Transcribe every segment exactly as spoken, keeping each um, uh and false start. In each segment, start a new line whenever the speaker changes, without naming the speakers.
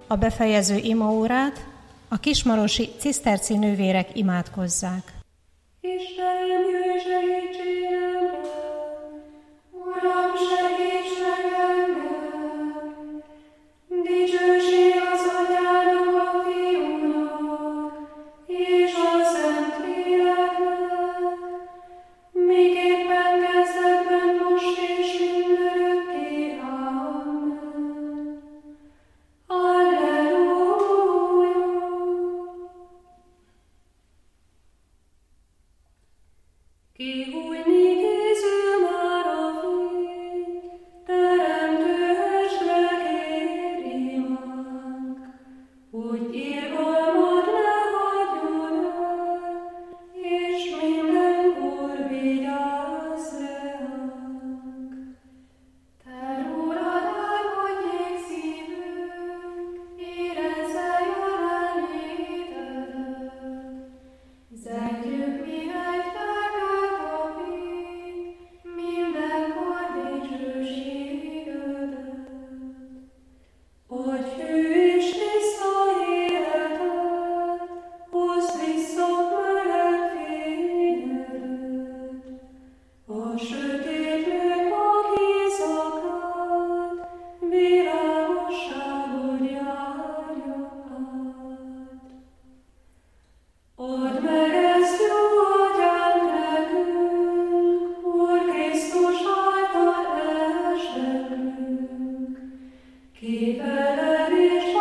a befejező imaórát a kismarosi ciszterci nővérek imádkozzák.
Istenem, jöjj segítségemre! Uram, segíts meg engem! Dicsőség az Atyának, a Fiúnak, és a Szentléleknek, miképpen kezdetben, most és mindörökké. Amen. Alleluja! Kihújni készül már a fény, teremtő estre kér imánk, hogy irgalmad ne hagyjon el, és mindenkor vigyázz ránk. Te rólad álmodjék szívünk, érezze jelenlétedet, zengjük mihegy felkelt a fény, mindenkor dicsőségedet. Adj hű és tiszta életet, hozd vissza meleg fényedet, a sötétlők mag éjszakát, világosságod járja át. Add meg ezt, jó Atyánk, nekünk, Úr Krisztus által ehess nekünk, ki veled és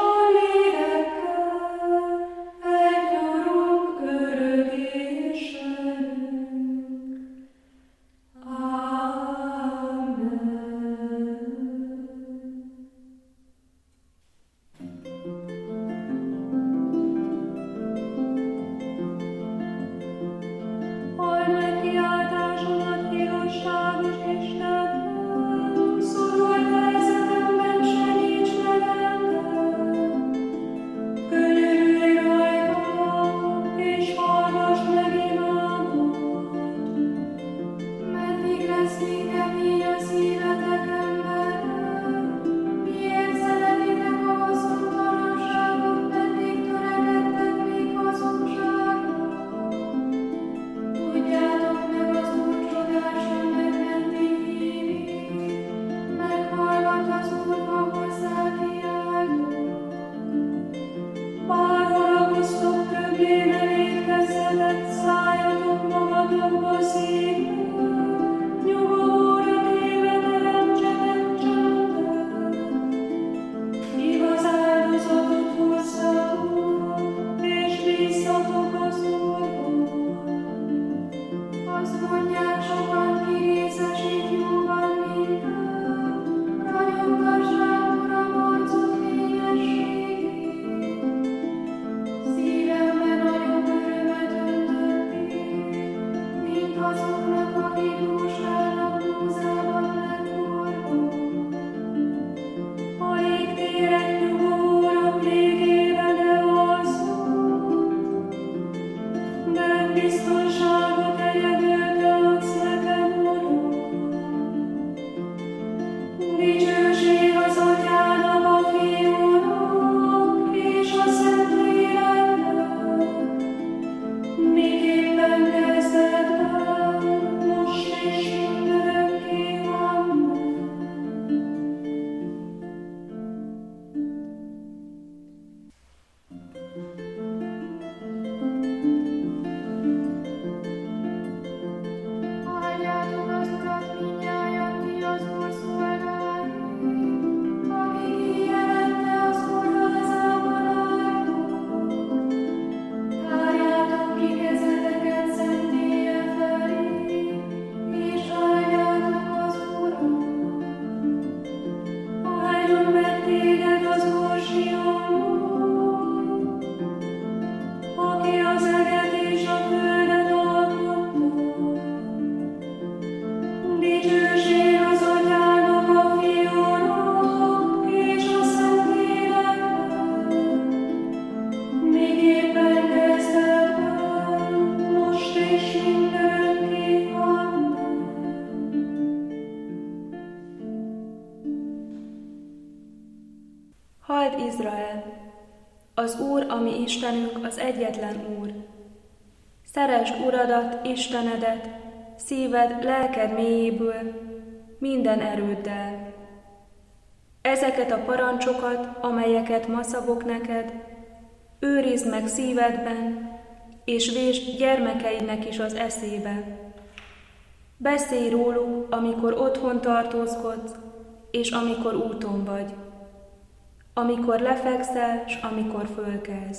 Izrael! Az Úr, ami Istenünk, az egyetlen Úr. Szeresd Uradat, Istenedet, szíved, lelked mélyéből, minden erőddel. Ezeket a parancsokat, amelyeket ma szabok neked, őrizd meg szívedben, és vésd gyermekeidnek is az eszébe. Beszélj róluk, amikor otthon tartózkodsz, és amikor úton vagy, amikor lefekszel, s amikor fölkelsz.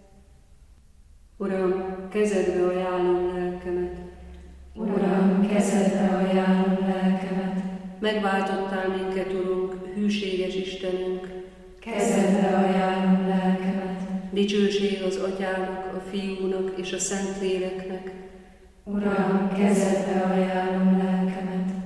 Uram, kezedbe ajánlom lelkemet.
Uram, kezedbe ajánlom lelkemet.
Megváltottál minket, Urunk, hűséges Istenünk.
Kezedbe ajánlom lelkemet.
Dicsőség az Atyának, a Fiúnak és a Szentléleknek.
Uram, kezedbe ajánlom lelkemet.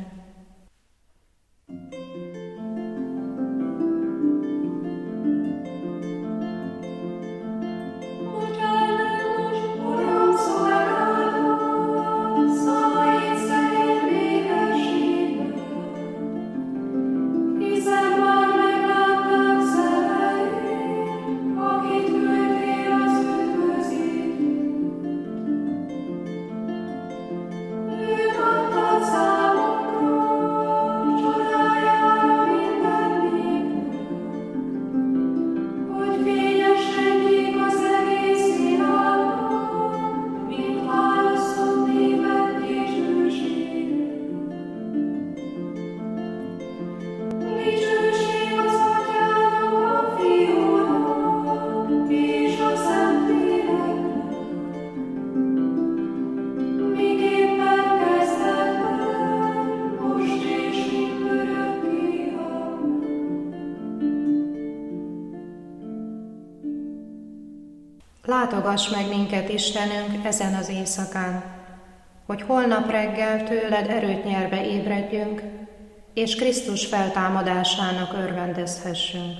Látogass meg minket, Istenünk, ezen az éjszakán, hogy holnap reggel tőled erőt nyerve ébredjünk, és Krisztus feltámadásának örvendezhessünk,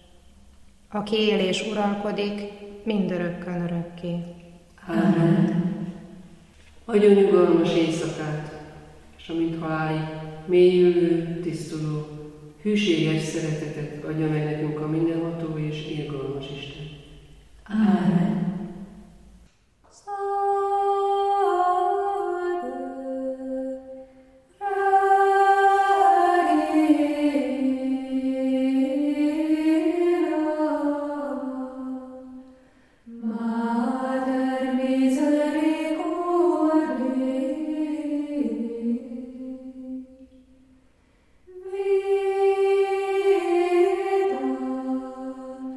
aki él és uralkodik mindörökkön örökké.
Ámen.
Adjon nyugalmas éjszakát, és amint halálig mélyülő, tisztuló, hűséges szeretetet adja meg nekünk a mindenható és irgalmas Isten.
Ámen.
Vita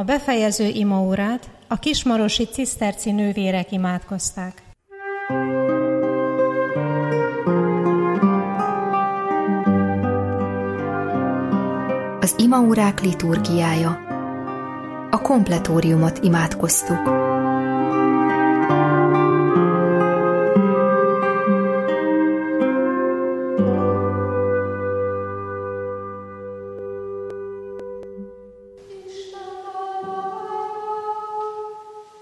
A befejező imaórát a kismarosi ciszterci nővérek imádkozták.
Az imaórák liturgiája. A kompletóriumot imádkoztuk.